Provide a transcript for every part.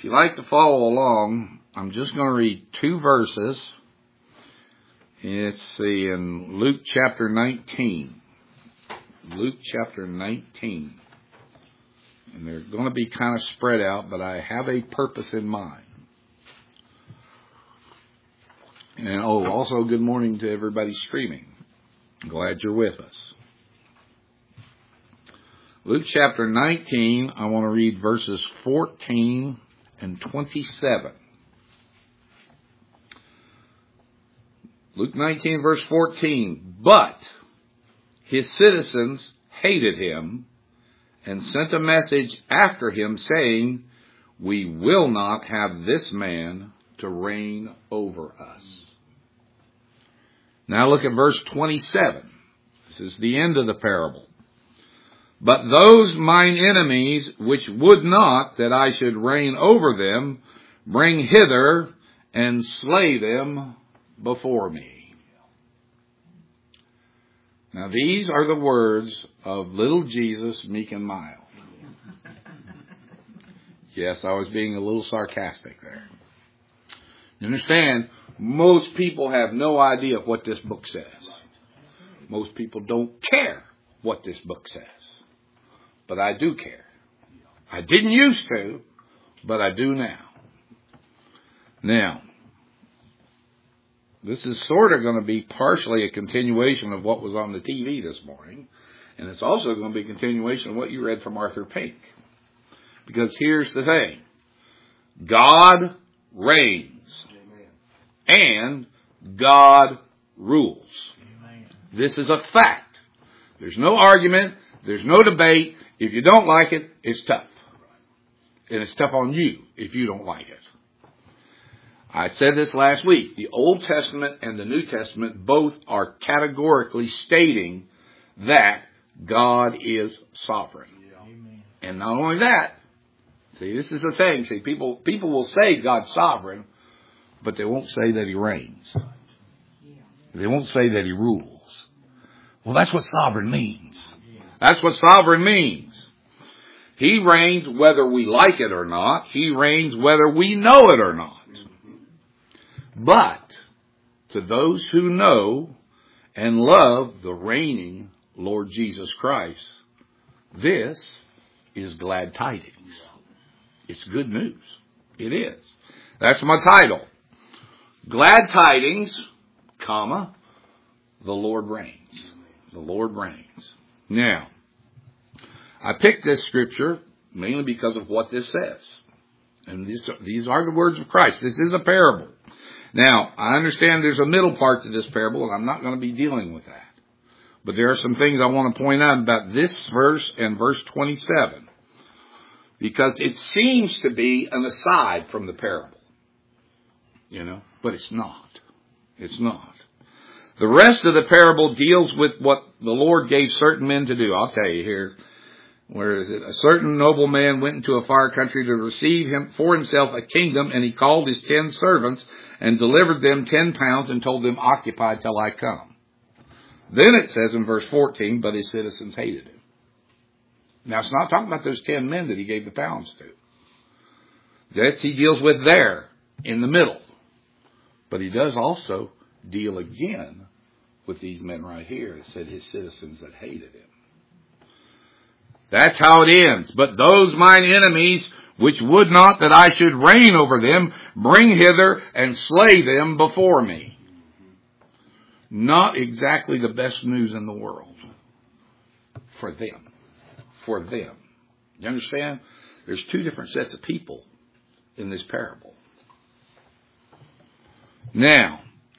If you like to follow along, I'm just going to read two verses. It's in Luke chapter 19. Luke chapter 19. And they're going to be kind of spread out, but I have a purpose in mind. And also good morning to everybody streaming. Glad you're with us. Luke chapter 19, I want to read verses 14 and 27. Luke 19, verse 14. But his citizens hated him and sent a message after him saying, we will not have this man to reign over us. Now look at verse 27. This is the end of the parable. But those mine enemies which would not that I should reign over them, bring hither and slay them before me. Now these are the words of little Jesus, meek and mild. Yes, I was being a little sarcastic there. You understand, most people have no idea what this book says. Most people don't care what this book says. But I do care. I didn't used to, but I do now. Now, this is sort of going to be partially a continuation of what was on the TV this morning. And it's also going to be a continuation of what you read from Arthur Pink. Because here's the thing. God reigns. And God rules. This is a fact. There's no argument. There's no debate. If you don't like it, it's tough. And it's tough on you if you don't like it. I said this last week. The Old Testament and the New Testament both are categorically stating that God is sovereign. And not only that, see, this is the thing. See, people will say God's sovereign, but they won't say that he reigns. They won't say that he rules. Well, that's what sovereign means. That's what sovereign means. He reigns whether we like it or not. He reigns whether we know it or not. But to those who know and love the reigning Lord Jesus Christ, this is glad tidings. It's good news. It is. That's my title. Glad tidings, comma, the Lord reigns. The Lord reigns. Now, I picked this scripture mainly because of what this says. And these are the words of Christ. This is a parable. Now, I understand there's a middle part to this parable, and I'm not going to be dealing with that. But there are some things I want to point out about this verse and verse 27. Because it seems to be an aside from the parable. But it's not. It's not. The rest of the parable deals with what the Lord gave certain men to do. I'll tell you here. Where is it? A certain nobleman went into a far country to receive him for himself a kingdom, and he called his 10 servants and delivered them 10 pounds and told them, occupy till I come. Then it says in verse 14, but his citizens hated him. Now it's not talking about those 10 men that he gave the pounds to. That he deals with there in the middle. But he does also deal again with these men right here. It said his citizens that hated him. That's how it ends. But those mine enemies, which would not that I should reign over them, bring hither and slay them before me. Not exactly the best news in the world. For them. For them. You understand? There's two different sets of people in this parable. Now,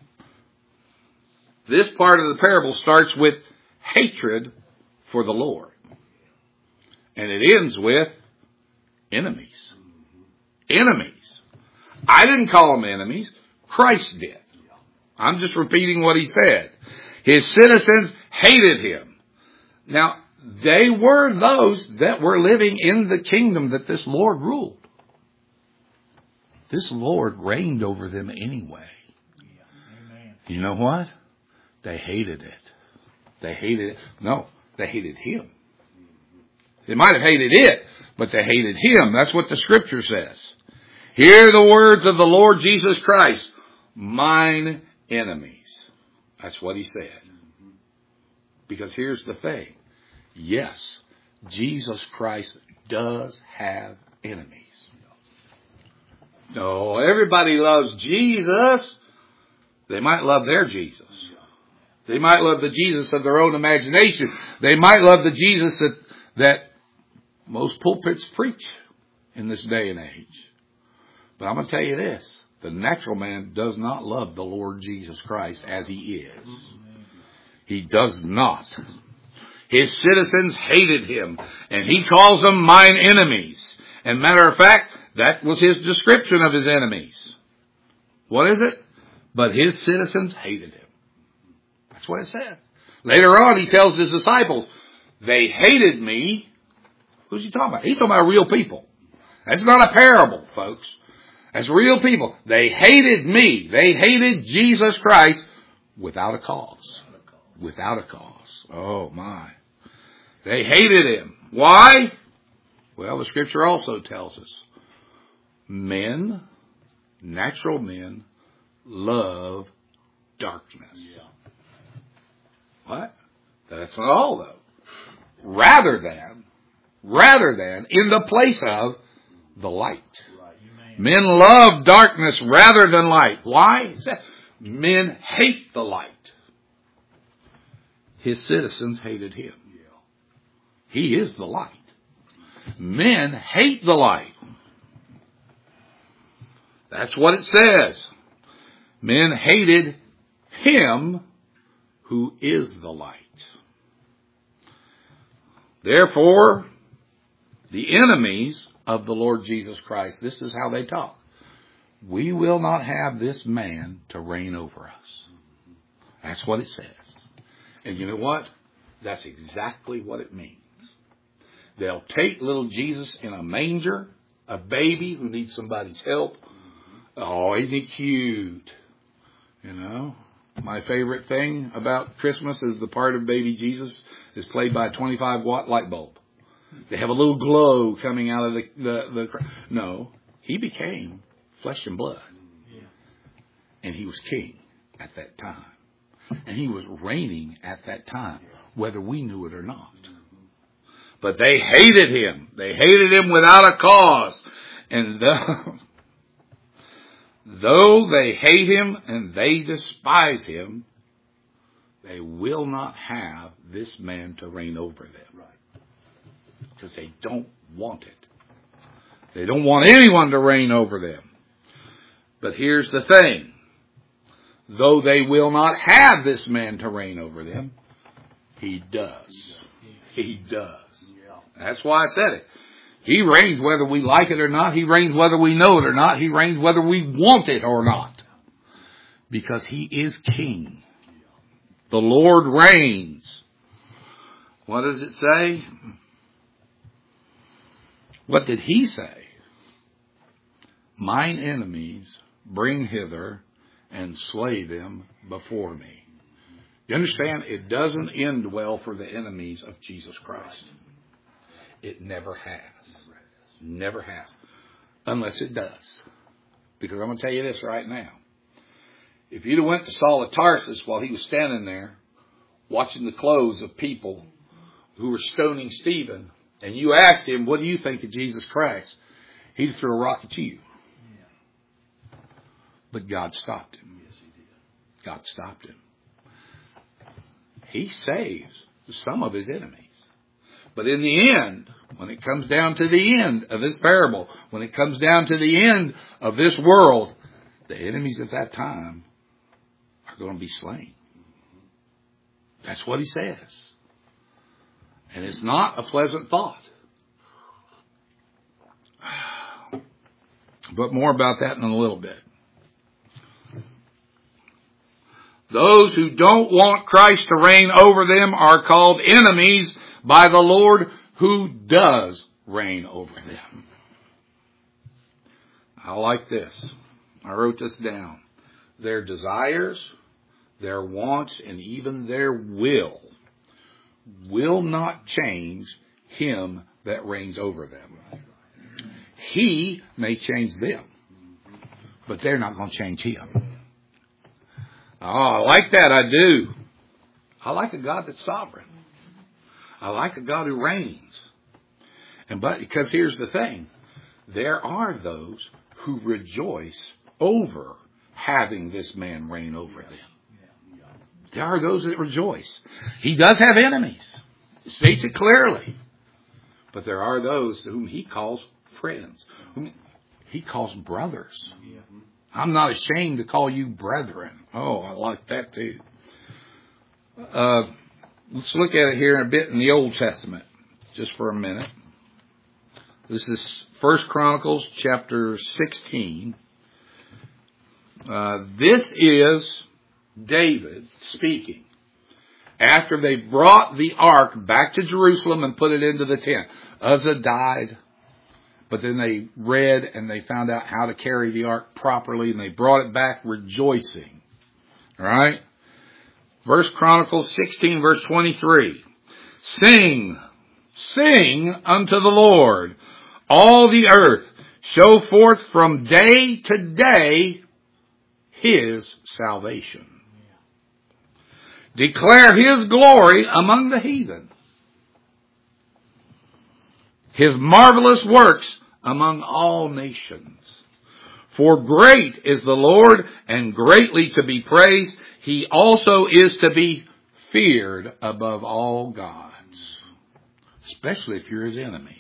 this part of the parable starts with hatred for the Lord. And it ends with enemies. Enemies. I didn't call them enemies. Christ did. I'm just repeating what he said. His citizens hated him. Now, they were those that were living in the kingdom that this Lord ruled. This Lord reigned over them anyway. You know what? They hated it. They hated it. No, they hated him. They might have hated it, but they hated him. That's what the scripture says. Hear the words of the Lord Jesus Christ. Mine enemies. That's what he said. Because here's the thing. Yes, Jesus Christ does have enemies. No, everybody loves Jesus. They might love their Jesus. They might love the Jesus of their own imagination. They might love the Jesus that most pulpits preach in this day and age. But I'm going to tell you this. The natural man does not love the Lord Jesus Christ as he is. He does not. His citizens hated him, and he calls them mine enemies. And matter of fact, that was his description of his enemies. What is it? But his citizens hated him. That's what it says. Later on, he tells his disciples, they hated me. Who's he talking about? He's talking about real people. That's not a parable, folks. That's real people. They hated me. They hated Jesus Christ without a cause. Without a cause. Oh, my. They hated him. Why? Well, the scripture also tells us men, natural men, love darkness. What? That's not all, though. Rather than in the place of the light. Men love darkness rather than light. Why? Men hate the light. His citizens hated him. He is the light. Men hate the light. That's what it says. Men hated him who is the light. Therefore, the enemies of the Lord Jesus Christ, this is how they talk. We will not have this man to reign over us. That's what it says. And you know what? That's exactly what it means. They'll take little Jesus in a manger, a baby who needs somebody's help. Oh, isn't he cute? You know, my favorite thing about Christmas is the part of baby Jesus is played by a 25-watt light bulb. They have a little glow coming out of the No, he became flesh and blood. And he was king at that time. And he was reigning at that time, whether we knew it or not. But they hated him. They hated him without a cause. And though they hate him and they despise him, they will not have this man to reign over them. Because they don't want it. They don't want anyone to reign over them. But here's the thing. Though they will not have this man to reign over them, he does. He does. That's why I said it. He reigns whether we like it or not. He reigns whether we know it or not. He reigns whether we want it or not. Because he is king. The Lord reigns. What does it say? What did he say? Mine enemies bring hither and slay them before me. You understand? It doesn't end well for the enemies of Jesus Christ. It never has. Never has. Unless it does. Because I'm going to tell you this right now. If you'd have went to Saul of Tarsus while he was standing there watching the clothes of people who were stoning Stephen, and you asked him, what do you think of Jesus Christ? He'd throw a rock at you. But God stopped him. God stopped him. He saves some of his enemies. But in the end, when it comes down to the end of this parable, when it comes down to the end of this world, the enemies at that time are going to be slain. That's what he says. And it's not a pleasant thought. But more about that in a little bit. Those who don't want Christ to reign over them are called enemies by the Lord who does reign over them. I like this. I wrote this down. Their desires, their wants, and even their will not change him that reigns over them. He may change them, but they're not going to change him. Oh, I like that. I do. I like a God that's sovereign. I like a God who reigns. But because here's the thing. There are those who rejoice over having this man reign over them. There are those that rejoice. He does have enemies. He states it clearly. But there are those whom he calls friends, whom he calls brothers. I'm not ashamed to call you brethren. Oh, I like that too. Let's look at it here in a bit in the Old Testament, just for a minute. This is 1 Chronicles chapter 16. This is David speaking after they brought the ark back to Jerusalem and put it into the tent. Uzzah died, but then they read and they found out how to carry the ark properly, and they brought it back rejoicing. All right? 1 Chronicles 16, verse 23. Sing unto the Lord, all the earth. Show forth from day to day his salvation. Declare his glory among the heathen. His marvelous works among all nations. For great is the Lord and greatly to be praised. He also is to be feared above all gods. Especially if you're his enemies.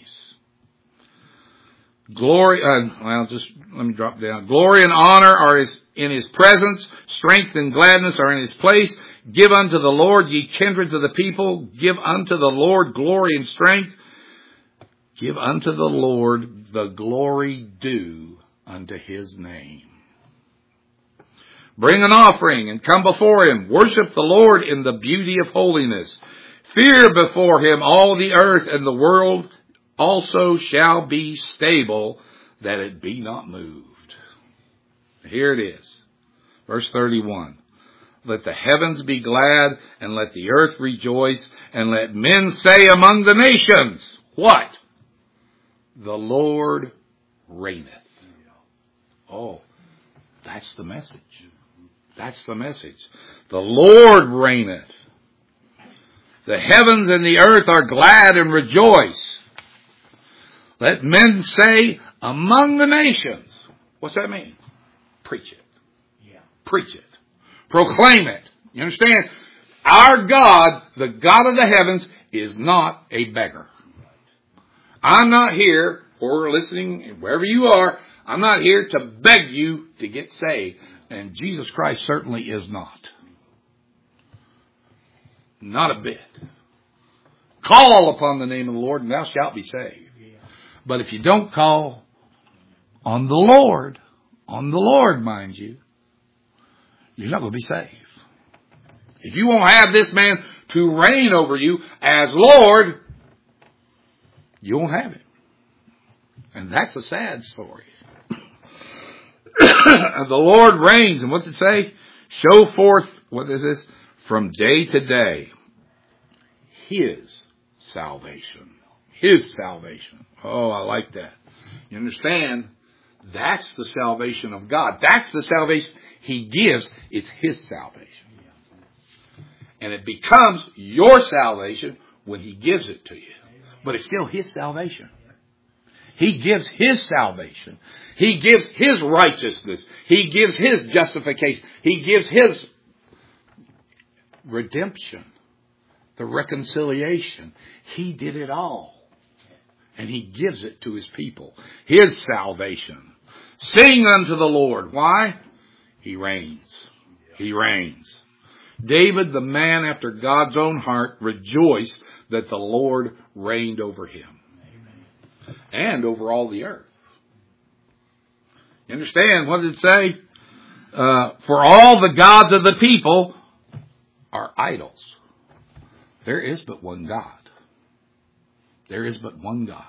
Glory, let me drop down. Glory and honor are in his presence. Strength and gladness are in his place. Give unto the Lord, ye kindreds of the people. Give unto the Lord glory and strength. Give unto the Lord the glory due unto his name. Bring an offering and come before him. Worship the Lord in the beauty of holiness. Fear before him all the earth, and the world also shall be stable, that it be not moved. Here it is. Verse 31. Let the heavens be glad, and let the earth rejoice, and let men say among the nations, what? The Lord reigneth. Oh, that's the message. That's the message. The Lord reigneth. The heavens and the earth are glad and rejoice. Let men say among the nations. What's that mean? Preach it. Yeah. Preach it. Proclaim it. You understand? Our God, the God of the heavens, is not a beggar. I'm not here, or listening, wherever you are, I'm not here to beg you to get saved. And Jesus Christ certainly is not. Not a bit. Call upon the name of the Lord, and thou shalt be saved. But if you don't call on the Lord, mind you, you're not going to be saved. If you won't have this man to reign over you as Lord, you won't have him. And that's a sad story. The Lord reigns. And what's it say? Show forth, what is this? From day to day, his salvation. His salvation. Oh, I like that. You understand? That's the salvation of God. That's the salvation he gives. It's his salvation. And it becomes your salvation when he gives it to you. But it's still his salvation. He gives his salvation. He gives his righteousness. He gives his justification. He gives his redemption. The reconciliation. He did it all. And he gives it to his people. His salvation. Sing unto the Lord. Why? He reigns. He reigns. David, the man after God's own heart, rejoiced that the Lord reigned over him. And over all the earth. You understand? What did it say? For all the gods of the people are idols. There is but one God. There is but one God.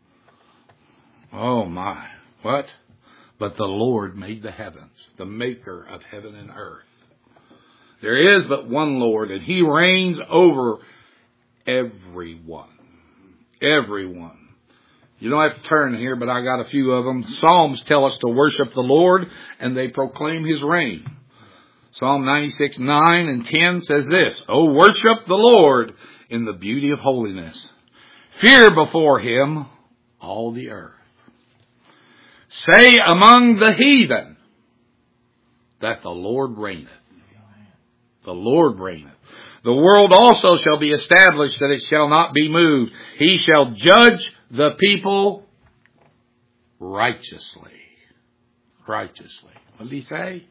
Oh my. What? But the Lord made the heavens, the maker of heaven and earth. There is but one Lord, and he reigns over everyone. Everyone. You don't have to turn here, but I got a few of them. Psalms tell us to worship the Lord, and they proclaim His reign. Psalm 96, 9 and 10 says this, "O worship the Lord in the beauty of holiness. Fear before Him all the earth. Say among the heathen that the Lord reigneth. The Lord reigneth. The world also shall be established, that it shall not be moved. He shall judge the people righteously." Righteously. What did He say?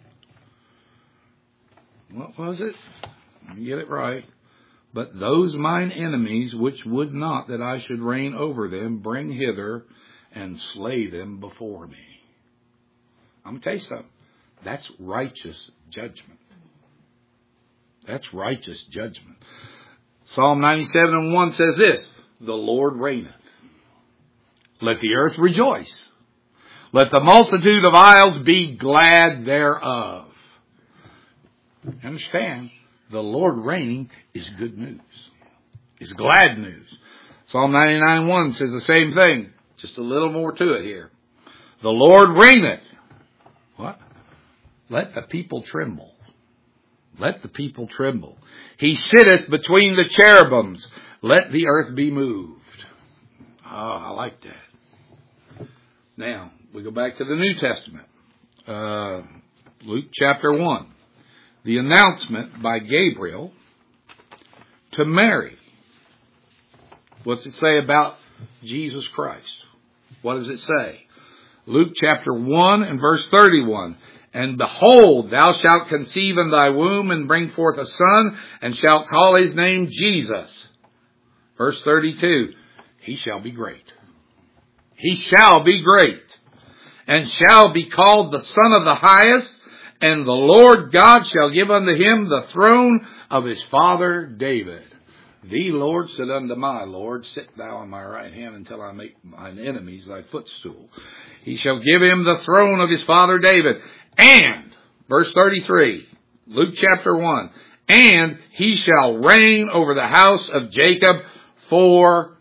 What was it? Let me get it right. "But those mine enemies, which would not that I should reign over them, bring hither and slay them before me." I'm going to tell you something. That's righteous judgment. That's righteous judgment. Psalm 97 and 1 says this, "The Lord reigneth. Let the earth rejoice. Let the multitude of isles be glad thereof." Understand, the Lord reigning is good news. It's glad news. Psalm 99 and 1 says the same thing. Just a little more to it here. "The Lord reigneth." What? "Let the people tremble." Let the people tremble. "He sitteth between the cherubims. Let the earth be moved." Oh, I like that. Now, we go back to the New Testament. Luke chapter 1. The announcement by Gabriel to Mary. What's it say about Jesus Christ? What does it say? Luke chapter 1 and verse 31. "And behold, thou shalt conceive in thy womb and bring forth a son, and shalt call his name Jesus." Verse 32. "He shall be great. He shall be great, and shall be called the Son of the Highest, and the Lord God shall give unto him the throne of his father David. The Lord said unto my Lord, Sit thou on my right hand until I make mine enemies thy footstool. He shall give him the throne of his father David. And," verse 33, Luke chapter 1, "and he shall reign over the house of Jacob forever."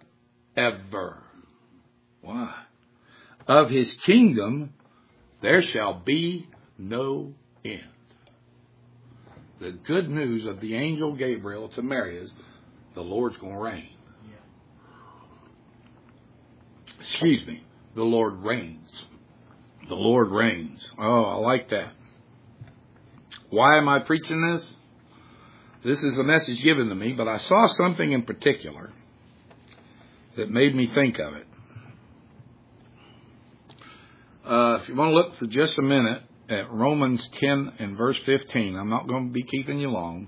Why? "Of his kingdom there shall be no end." The good news of the angel Gabriel to Mary is the Lord's going to reign. Excuse me. The Lord reigns. The Lord reigns. Oh, I like that. Why am I preaching this? This is a message given to me, but I saw something in particular that made me think of it. If you want to look for just a minute at Romans 10 and verse 15, I'm not going to be keeping you long,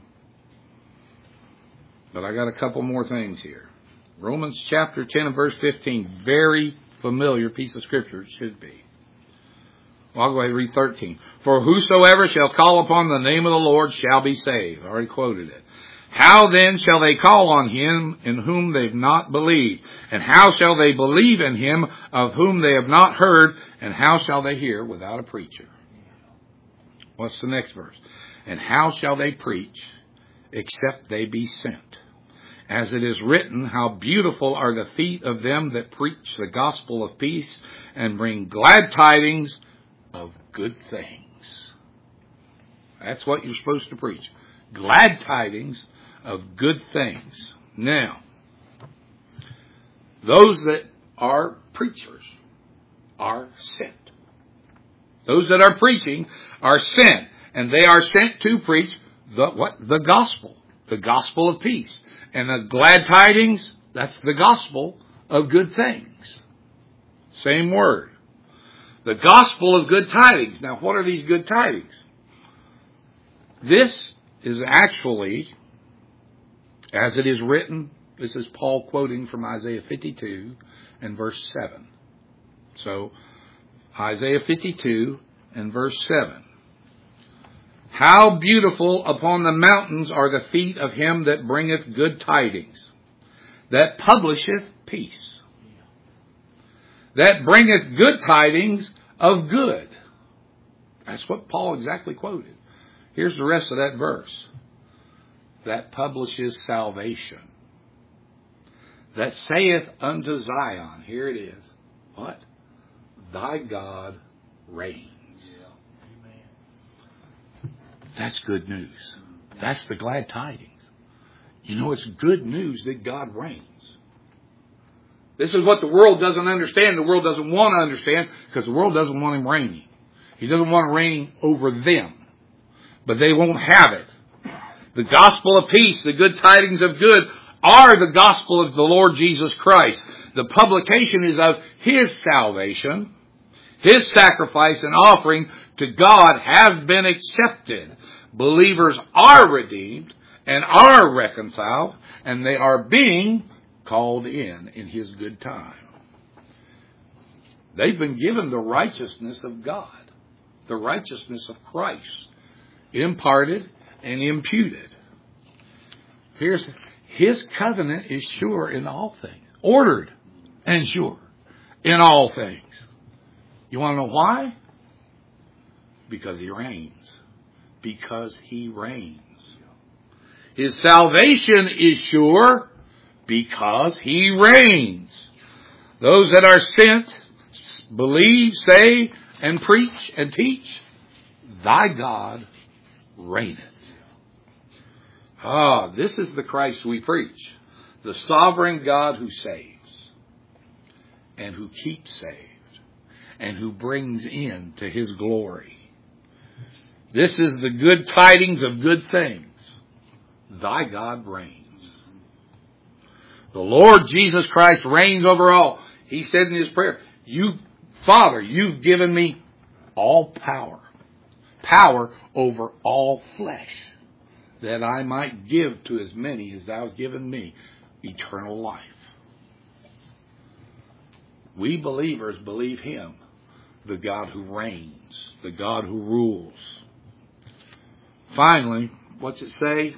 but I got a couple more things here. Romans chapter 10 and verse 15, very familiar piece of scripture it should be. Well, I'll go ahead and read 13. "For whosoever shall call upon the name of the Lord shall be saved." I already quoted it. "How then shall they call on him in whom they've not believed? And how shall they believe in him of whom they have not heard? And how shall they hear without a preacher?" What's the next verse? "And how shall they preach except they be sent? As it is written, how beautiful are the feet of them that preach the gospel of peace and bring glad tidings of good things." That's what you're supposed to preach. Glad tidings of good things. Now, those that are preachers are sent. Those that are preaching are sent. And they are sent to preach the gospel. The gospel of peace. And the glad tidings, that's the gospel of good things. Same word. The gospel of good tidings. Now, what are these good tidings? This is actually, as it is written, this is Paul quoting from Isaiah 52 and verse 7. So, Isaiah 52 and verse 7. "How beautiful upon the mountains are the feet of him that bringeth good tidings, that publisheth peace, that bringeth good tidings of good." That's what Paul exactly quoted. Here's the rest of that verse. "That publishes salvation, that saith unto Zion," here it is, What? Thy God reigns. That's good news. That's the glad tidings. You know, it's good news that God reigns. This is what the world doesn't understand. The world doesn't want to understand because the world doesn't want Him reigning. He doesn't want to reign over them. But they won't have it. The gospel of peace, the good tidings of good, are the gospel of the Lord Jesus Christ. The publication is of His salvation. His sacrifice and offering to God has been accepted. Believers are redeemed and are reconciled, and they are being called in His good time. They've been given the righteousness of God, the righteousness of Christ, imparted and imputed. His covenant is sure in all things, ordered and sure in all things. You want to know why? Because He reigns. Because He reigns. His salvation is sure because He reigns. Those that are sent believe, say, and preach and teach, thy God reigneth. This is the Christ we preach. The sovereign God who saves and who keeps saved and who brings in to His glory. This is the good tidings of good things. Thy God reigns. The Lord Jesus Christ reigns over all. He said in His prayer, Father, you've given me all power. Power over all flesh, that I might give to as many as thou hast given me eternal life. We believers believe Him, the God who reigns, the God who rules. Finally, what's it say?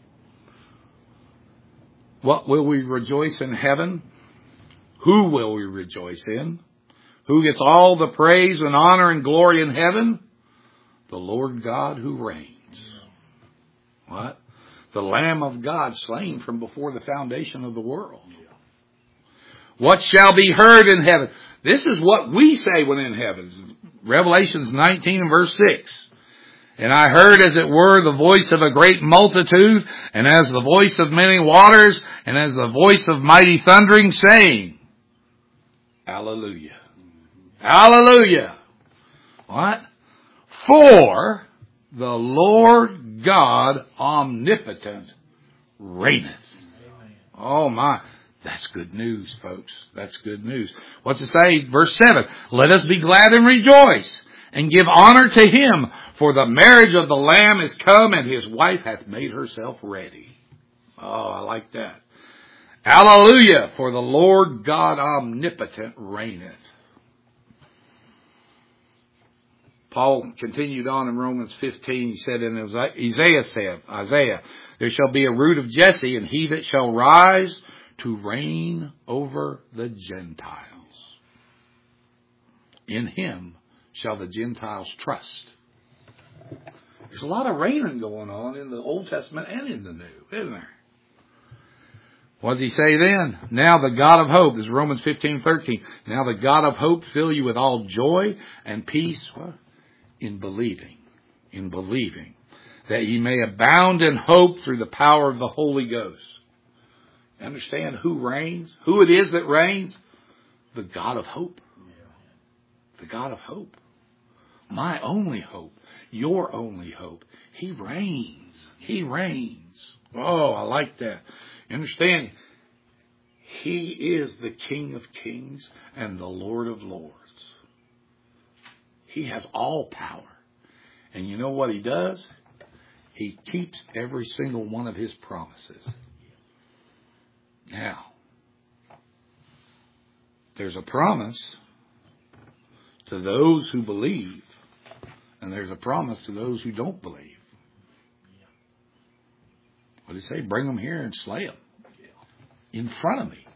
What will we rejoice in heaven? Who will we rejoice in? Who gets all the praise and honor and glory in heaven? The Lord God who reigns. What? The Lamb of God slain from before the foundation of the world. What shall be heard in heaven? This is what we say when in heaven. Revelations 19 and verse 6. And I heard as it were the voice of a great multitude, and as the voice of many waters, and as the voice of mighty thundering, saying, Hallelujah. Hallelujah. What? For the Lord God omnipotent reigneth. Oh my. That's good news, folks. That's good news. What's it say? Verse 7. Let us be glad and rejoice, and give honor to Him, for the marriage of the Lamb is come, and His wife hath made herself ready. Oh, I like that. Hallelujah, for the Lord God omnipotent reigneth. Paul continued on in Romans 15. He said, and Isaiah, there shall be a root of Jesse, and he that shall rise to reign over the Gentiles. In Him shall the Gentiles trust. There's a lot of reigning going on in the Old Testament and in the New, isn't there? What does He say then? Now the God of hope, this is Romans 15:13. Now the God of hope fill you with all joy and peace. What? In believing, that ye may abound in hope through the power of the Holy Ghost. Understand who reigns? Who it is that reigns? The God of hope. The God of hope. My only hope. Your only hope. He reigns. He reigns. Oh, I like that. Understand? He is the King of kings and the Lord of lords. He has all power. And you know what He does? He keeps every single one of His promises. Now, there's a promise to those who believe, and there's a promise to those who don't believe. What did He say? Bring them here and slay them in front of me.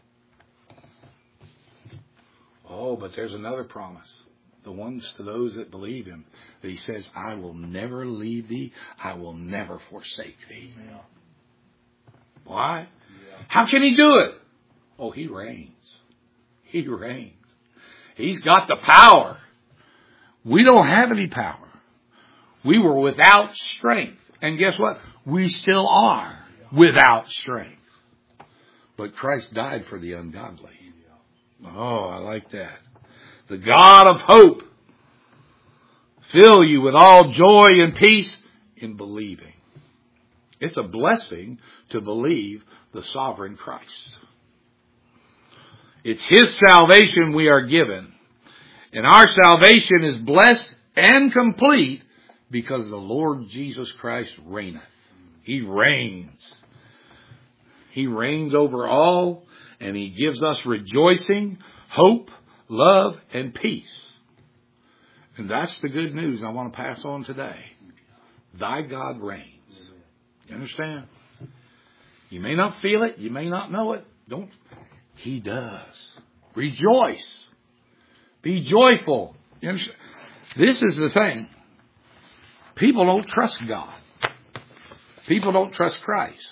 Oh, but there's another promise. The ones to those that believe Him, that He says, I will never leave thee, I will never forsake thee. Yeah. Why? Yeah. How can He do it? Oh, He reigns. He reigns. He's got the power. We don't have any power. We were without strength. And guess what? We still are without strength. But Christ died for the ungodly. Oh, I like that. The God of hope fill you with all joy and peace in believing. It's a blessing to believe the sovereign Christ. It's His salvation we are given. And our salvation is blessed and complete because the Lord Jesus Christ reigneth. He reigns. He reigns over all, and He gives us rejoicing, hope, love, and peace. And that's the good news I want to pass on today. Thy God reigns. You understand? You may not feel it. You may not know it. Don't. He does. Rejoice. Be joyful. You understand? This is the thing. People don't trust God. People don't trust Christ.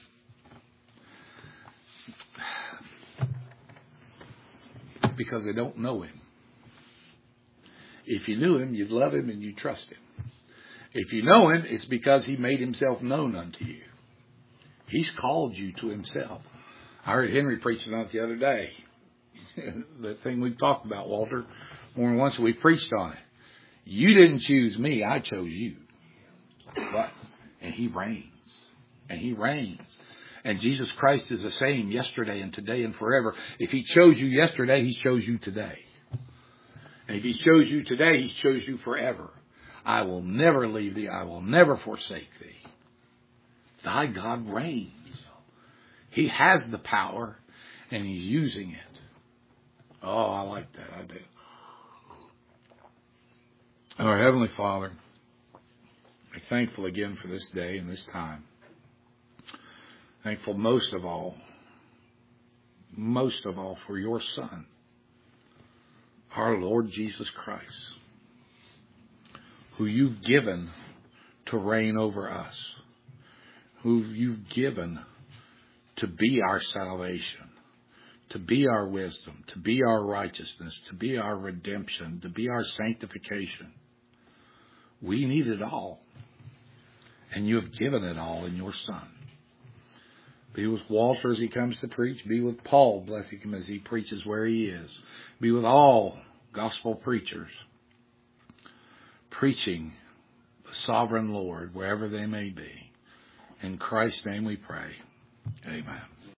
Because they don't know Him. If you knew Him, you'd love Him and you'd trust Him. If you know Him, it's because He made Himself known unto you. He's called you to Himself. I heard Henry preaching on it the other day. The thing we've talked about, Walter, more than once we preached on it. You didn't choose me, I chose you. But, and He reigns. And He reigns. And Jesus Christ is the same yesterday and today and forever. If He chose you yesterday, He chose you today. And if He chose you today, He chose you forever. I will never leave thee. I will never forsake thee. Thy God reigns. He has the power, and He's using it. Oh, I like that. I do. Our Heavenly Father, I'm thankful again for this day and this time. Thankful most of all for your Son, our Lord Jesus Christ, who you've given to reign over us, who you've given to be our salvation, to be our wisdom, to be our righteousness, to be our redemption, to be our sanctification. We need it all. And you have given it all in your Son. Be with Walter as he comes to preach. Be with Paul, bless him, as he preaches where he is. Be with all gospel preachers preaching the sovereign Lord wherever they may be. In Christ's name we pray. Amen.